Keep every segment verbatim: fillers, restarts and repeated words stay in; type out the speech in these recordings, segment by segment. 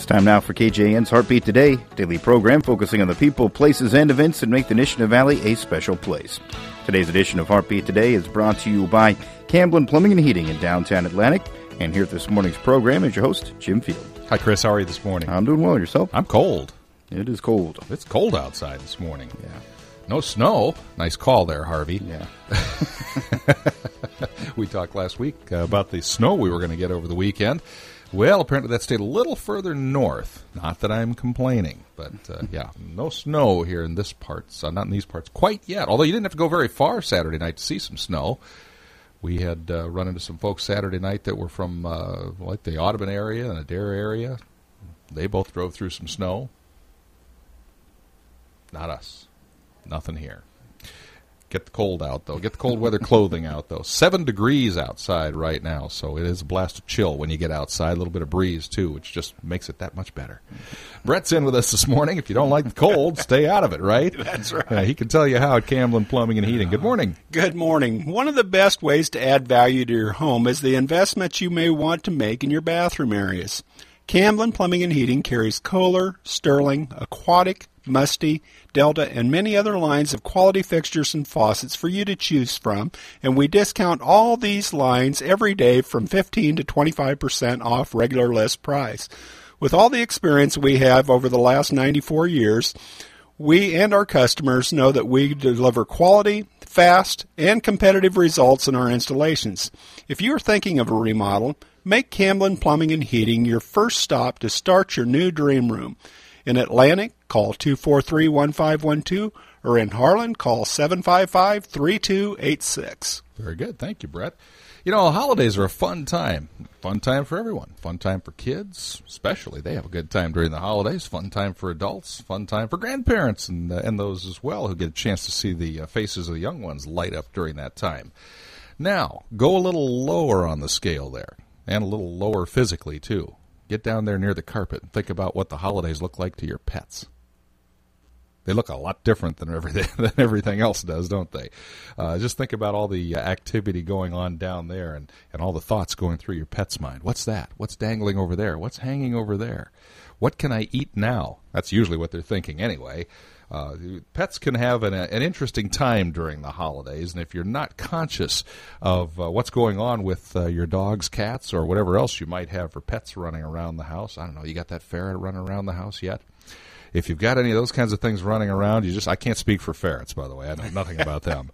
Time now for K J N's Heartbeat Today, daily program focusing on the people, places, and events that make the Nishna Valley a special place. Today's edition of Heartbeat Today is brought to you by Camblin Plumbing and Heating in downtown Atlantic. And here at this morning's program is your host, Jim Field. Hi, Chris. How are you this morning? I'm doing well. Yourself? I'm cold. It is cold. It's cold outside this morning. Yeah. No snow. Nice call there, Harvey. Yeah. We talked last week uh, about the snow we were going to get over the weekend. Well, apparently that stayed a little further north. Not that I'm complaining, but uh, yeah, no snow here in this parts, uh, not in these parts quite yet. Although you didn't have to go very far Saturday night to see some snow. We had uh, run into some folks Saturday night that were from uh, like the Audubon area and Adair area. They both drove through some snow. Not us. Nothing here. Get the cold out, though. Get the cold weather clothing out, though. Seven degrees outside right now, so it is a blast of chill when you get outside. A little bit of breeze, too, which just makes it that much better. Brett's in with us this morning. If you don't like the cold, stay out of it, right? That's right. Uh, he can tell you how at Camblin Plumbing and Heating. Good morning. Good morning. One of the best ways to add value to your home is the investments you may want to make in your bathroom areas. Camblin Plumbing and Heating carries Kohler, Sterling, Aquatic, Musty, Delta, and many other lines of quality fixtures and faucets for you to choose from, and we discount all these lines every day from fifteen to twenty-five percent off regular list price. With all the experience we have over the last ninety-four years, we and our customers know that we deliver quality, fast, and competitive results in our installations. If you are thinking of a remodel, make Camblin Plumbing and Heating your first stop to start your new dream room. In Atlantic, call two four three, one five one two, or in Harlan, call seven five five, three two eight six. Very good. Thank you, Brett. You know, holidays are a fun time. Fun time for everyone. Fun time for kids, especially. They have a good time during the holidays. Fun time for adults. Fun time for grandparents and, uh, and those as well who get a chance to see the uh, faces of the young ones light up during that time. Now, go a little lower on the scale there, and a little lower physically, too. Get down there near the carpet and think about what the holidays look like to your pets. They look a lot different than everything, than everything else does, don't they? Uh, just think about all the activity going on down there and, and all the thoughts going through your pet's mind. What's that? What's dangling over there? What's hanging over there? What can I eat now? That's usually what they're thinking anyway. Uh, pets can have an, an interesting time during the holidays, and if you're not conscious of uh, what's going on with uh, your dogs, cats, or whatever else you might have for pets running around the house, I don't know, you got that ferret running around the house yet? If you've got any of those kinds of things running around, you just, I can't speak for ferrets, by the way. I know nothing about them.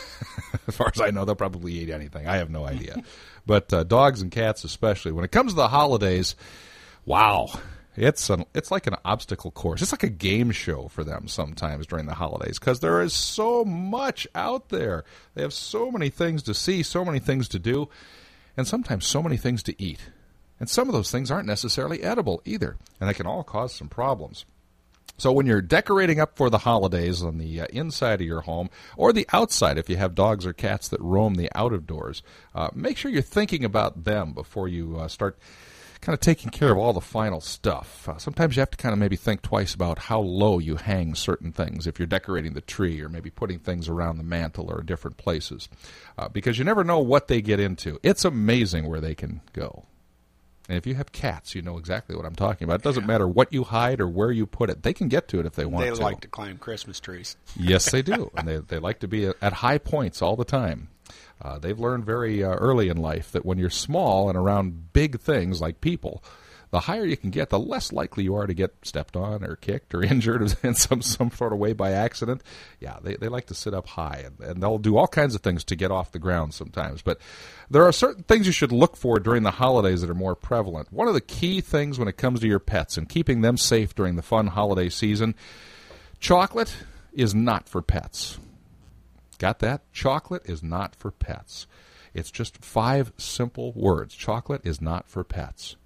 As far as I know, they'll probably eat anything. I have no idea. But uh, dogs and cats especially, when it comes to the holidays, wow. It's an, it's like an obstacle course. It's like a game show for them sometimes during the holidays because there is so much out there. They have so many things to see, so many things to do, and sometimes so many things to eat. And some of those things aren't necessarily edible either, and they can all cause some problems. So when you're decorating up for the holidays on the uh, inside of your home or the outside, if you have dogs or cats that roam the out of doors, uh, make sure you're thinking about them before you uh, start kind of taking care of all the final stuff. Uh, sometimes you have to kind of maybe think twice about how low you hang certain things if you're decorating the tree or maybe putting things around the mantle or different places uh, because you never know what they get into. It's amazing where they can go. And if you have cats, you know exactly what I'm talking about. It doesn't matter what you hide or where you put it. They can get to it if they want they to. They like to climb Christmas trees. Yes, they do. And they, they like to be at high points all the time. Uh, they've learned very uh, early in life that when you're small and around big things like people, the higher you can get, the less likely you are to get stepped on or kicked or injured in some, some sort of way by accident. Yeah, they, they like to sit up high, and, and they'll do all kinds of things to get off the ground sometimes. But there are certain things you should look for during the holidays that are more prevalent. One of the key things when it comes to your pets and keeping them safe during the fun holiday season, chocolate is not for pets. Got that? Chocolate is not for pets. It's just five simple words. Chocolate is not for pets.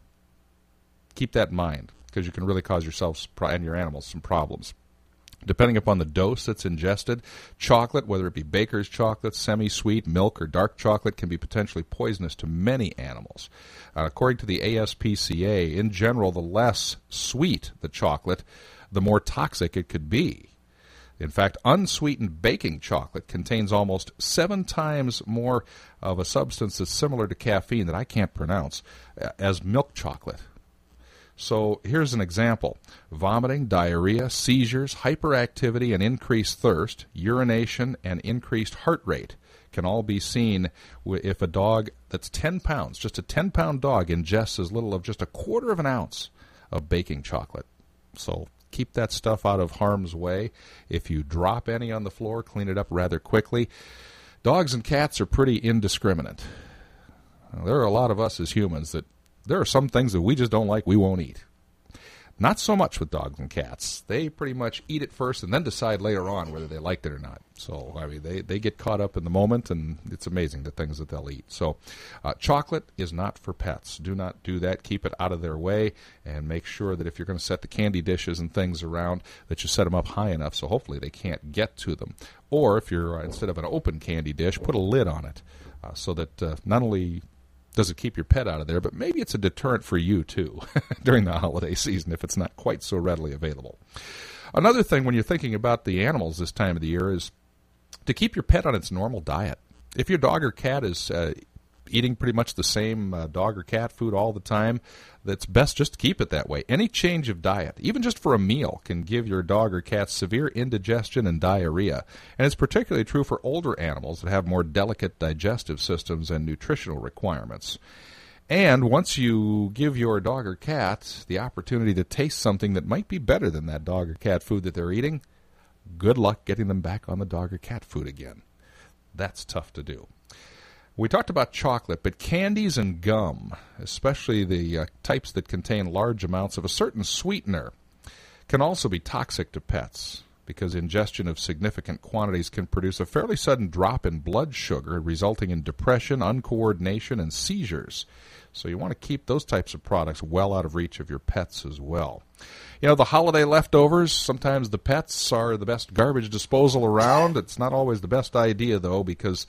Keep that in mind because you can really cause yourself and your animals some problems. Depending upon the dose that's ingested, chocolate, whether it be baker's chocolate, semi-sweet, milk, or dark chocolate, can be potentially poisonous to many animals. Uh, according to the A S P C A, in general, the less sweet the chocolate, the more toxic it could be. In fact, unsweetened baking chocolate contains almost seven times more of a substance that's similar to caffeine that I can't pronounce as milk chocolate. So here's an example. Vomiting, diarrhea, seizures, hyperactivity, and increased thirst, urination, and increased heart rate can all be seen if a dog that's ten pounds, just a ten-pound dog, ingests as little of just a quarter of an ounce of baking chocolate. So keep that stuff out of harm's way. If you drop any on the floor, clean it up rather quickly. Dogs and cats are pretty indiscriminate. There are a lot of us as humans that there are some things that we just don't like, we won't eat. Not so much with dogs and cats. They pretty much eat it first and then decide later on whether they liked it or not. So, I mean, they, they get caught up in the moment, and it's amazing the things that they'll eat. So, uh, chocolate is not for pets. Do not do that. Keep it out of their way, and make sure that if you're going to set the candy dishes and things around, that you set them up high enough so hopefully they can't get to them. Or if you're, uh, instead of an open candy dish, put a lid on it uh, so that uh, not only does it keep your pet out of there, but maybe it's a deterrent for you, too, during the holiday season if it's not quite so readily available. Another thing when you're thinking about the animals this time of the year is to keep your pet on its normal diet. If your dog or cat is uh, eating pretty much the same uh, dog or cat food all the time, that's best just to keep it that way. Any change of diet, even just for a meal, can give your dog or cat severe indigestion and diarrhea. And it's particularly true for older animals that have more delicate digestive systems and nutritional requirements. And once you give your dog or cat the opportunity to taste something that might be better than that dog or cat food that they're eating, good luck getting them back on the dog or cat food again. That's tough to do. We talked about chocolate, but candies and gum, especially the uh, types that contain large amounts of a certain sweetener, can also be toxic to pets because ingestion of significant quantities can produce a fairly sudden drop in blood sugar, resulting in depression, uncoordination, and seizures. So you want to keep those types of products well out of reach of your pets as well. You know, the holiday leftovers, sometimes the pets are the best garbage disposal around. It's not always the best idea, though, because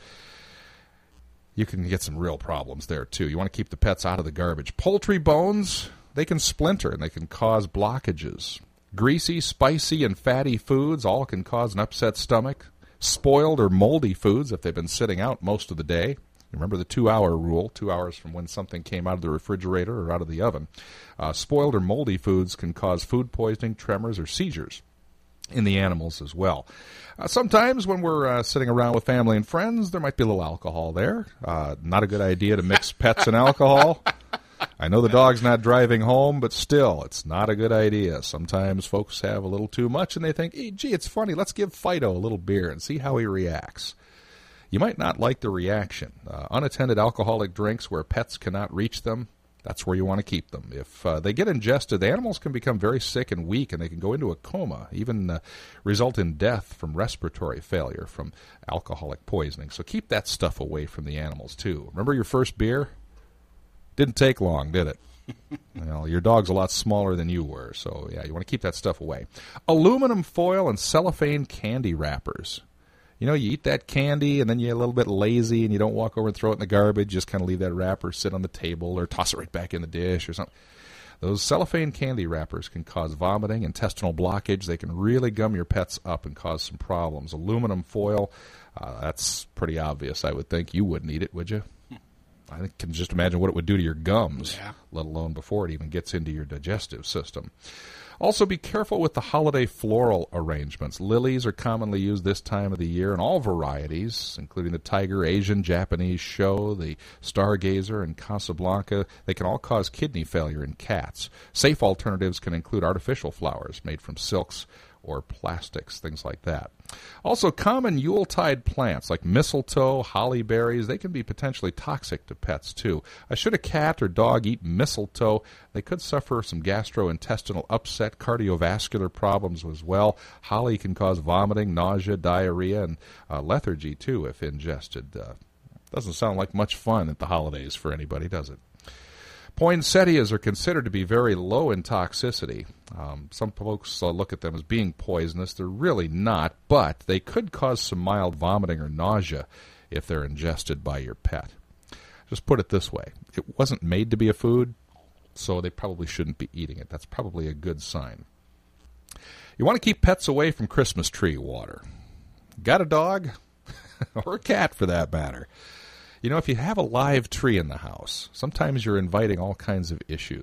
you can get some real problems there, too. You want to keep the pets out of the garbage. Poultry bones, they can splinter and they can cause blockages. Greasy, spicy, and fatty foods all can cause an upset stomach. Spoiled or moldy foods, if they've been sitting out most of the day. Remember the two-hour rule, two hours from when something came out of the refrigerator or out of the oven. Uh, spoiled or moldy foods can cause food poisoning, tremors, or seizures in the animals as well. Uh, sometimes when we're uh, sitting around with family and friends, there might be a little alcohol there. Uh, not a good idea to mix pets and alcohol. I know the dog's not driving home, but still, it's not a good idea. Sometimes folks have a little too much and they think, hey, gee, it's funny, let's give Fido a little beer and see how he reacts. You might not like the reaction. Uh, unattended alcoholic drinks where pets cannot reach them, that's where you want to keep them. If uh, they get ingested, the animals can become very sick and weak, and they can go into a coma, even uh, result in death from respiratory failure from alcoholic poisoning. So keep that stuff away from the animals, too. Remember your first beer? Didn't take long, did it? Well, your dog's a lot smaller than you were, so yeah, you want to keep that stuff away. Aluminum foil and cellophane candy wrappers. You know, you eat that candy, and then you're a little bit lazy, and you don't walk over and throw it in the garbage. Just kind of leave that wrapper sit on the table or toss it right back in the dish or something. Those cellophane candy wrappers can cause vomiting, intestinal blockage. They can really gum your pets up and cause some problems. Aluminum foil, uh, that's pretty obvious, I would think. You wouldn't eat it, would you? I can just imagine what it would do to your gums, yeah. Let alone before it even gets into your digestive system. Also, be careful with the holiday floral arrangements. Lilies are commonly used this time of the year in all varieties, including the Tiger, Asian, Japanese show, the Stargazer, and Casablanca. They can all cause kidney failure in cats. Safe alternatives can include artificial flowers made from silks or plastics, things like that. Also, common Yuletide plants like mistletoe, holly berries, they can be potentially toxic to pets, too. Uh, should a cat or dog eat mistletoe, they could suffer some gastrointestinal upset, cardiovascular problems as well. Holly can cause vomiting, nausea, diarrhea, and uh, lethargy, too, if ingested. Uh, doesn't sound like much fun at the holidays for anybody, does it? Poinsettias are considered to be very low in toxicity. Um, some folks uh, look at them as being poisonous. They're really not, but they could cause some mild vomiting or nausea if they're ingested by your pet. Just put it this way. It wasn't made to be a food, so they probably shouldn't be eating it. That's probably a good sign. You want to keep pets away from Christmas tree water. Got a dog? Or a cat, for that matter. You know, if you have a live tree in the house, sometimes you're inviting all kinds of issues.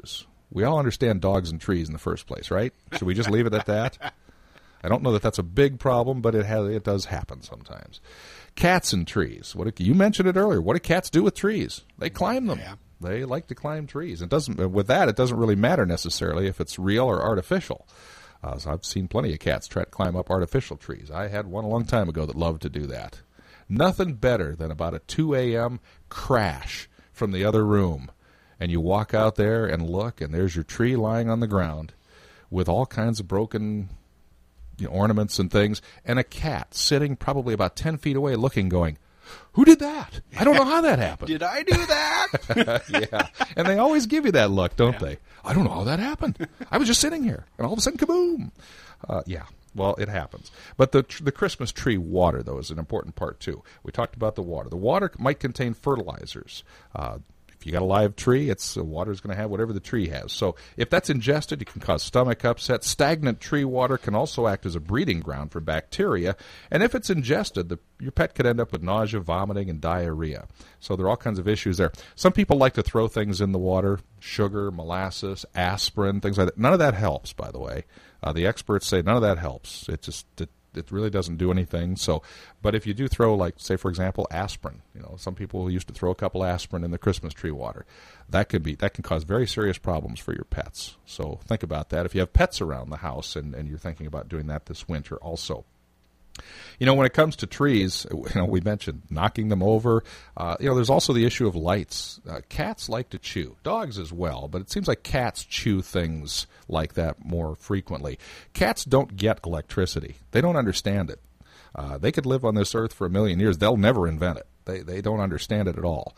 We all understand dogs and trees in the first place, right? Should we just leave it at that? I don't know that that's a big problem, but it has, it does happen sometimes. Cats and trees. What do, you mentioned it earlier. What do cats do with trees? They climb them. Yeah. They like to climb trees. It doesn't. With that, it doesn't really matter necessarily if it's real or artificial. Uh, so I've seen plenty of cats try to climb up artificial trees. I had one a long time ago that loved to do that. Nothing better than about a two a.m. crash from the other room. And you walk out there and look, and there's your tree lying on the ground with all kinds of broken, you know, ornaments and things, and a cat sitting probably about ten feet away looking, going, who did that? I don't know how that happened. Did I do that? Yeah. And they always give you that look, don't yeah. they? I don't know how that happened. I was just sitting here, and all of a sudden, kaboom. Uh, yeah. Well, it happens. But the the Christmas tree water, though, is an important part, too. We talked about the water. The water might contain fertilizers. Uh, if you got a live tree, it's the water's going to have whatever the tree has. So if that's ingested, it can cause stomach upset. Stagnant tree water can also act as a breeding ground for bacteria. And if it's ingested, the, your pet could end up with nausea, vomiting, and diarrhea. So there are all kinds of issues there. Some people like to throw things in the water, sugar, molasses, aspirin, things like that. None of that helps, by the way. Uh, the experts say none of that helps. It just it, it really doesn't do anything. So, but if you do throw, like, say, for example, aspirin, you know, some people used to throw a couple aspirin in the Christmas tree water. That could be that can cause very serious problems for your pets. So think about that. If you have pets around the house and, and you're thinking about doing that this winter also. You know, when it comes to trees, you know, we mentioned knocking them over. Uh, you know, there's also the issue of lights. Uh, cats like to chew. Dogs as well, but it seems like cats chew things like that more frequently. Cats don't get electricity. They don't understand it. Uh, they could live on this earth for a million years. They'll never invent it. They they don't understand it at all.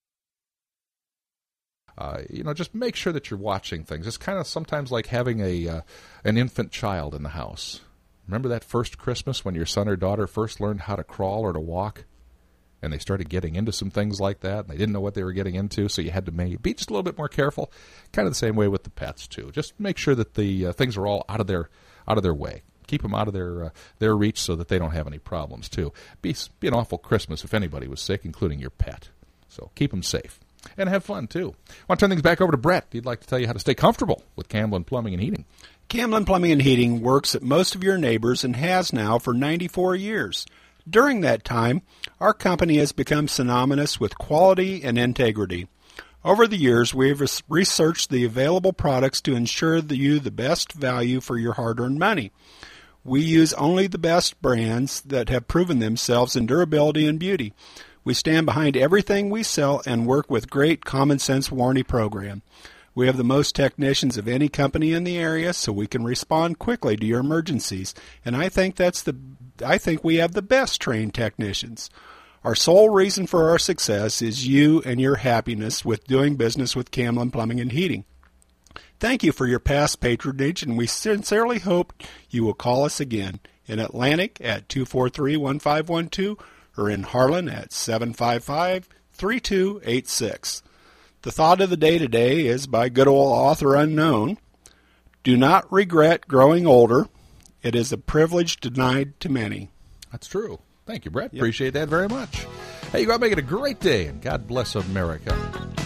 Uh, you know, just make sure that you're watching things. It's kind of sometimes like having a uh, an infant child in the house. Remember that first Christmas when your son or daughter first learned how to crawl or to walk? And they started getting into some things like that, and they didn't know what they were getting into, so you had to maybe be just a little bit more careful. Kind of the same way with the pets, too. Just make sure that the uh, things are all out of their out of their way. Keep them out of their uh, their reach so that they don't have any problems, too. Be, be an awful Christmas if anybody was sick, including your pet. So keep them safe. And have fun, too. I want to turn things back over to Brett. He'd like to tell you how to stay comfortable with Camblin Plumbing and Heating. Camblin Plumbing and Heating works at most of your neighbors and has now for ninety-four years. During that time, our company has become synonymous with quality and integrity. Over the years, we have researched the available products to ensure that you the best value for your hard-earned money. We use only the best brands that have proven themselves in durability and beauty. We stand behind everything we sell and work with great common-sense warranty program. We have the most technicians of any company in the area, so we can respond quickly to your emergencies. And I think that's the I think we have the best trained technicians. Our sole reason for our success is you and your happiness with doing business with Camblin Plumbing and Heating. Thank you for your past patronage, and we sincerely hope you will call us again in Atlantic at two four three, one five one two or in Harlan at seven five five, three two eight six. The thought of the day today is by good old author unknown. Do not regret growing older. It is a privilege denied to many. That's true. Thank you, Brett. Yep. Appreciate that very much. Hey, you got to make it a great day, and God bless America.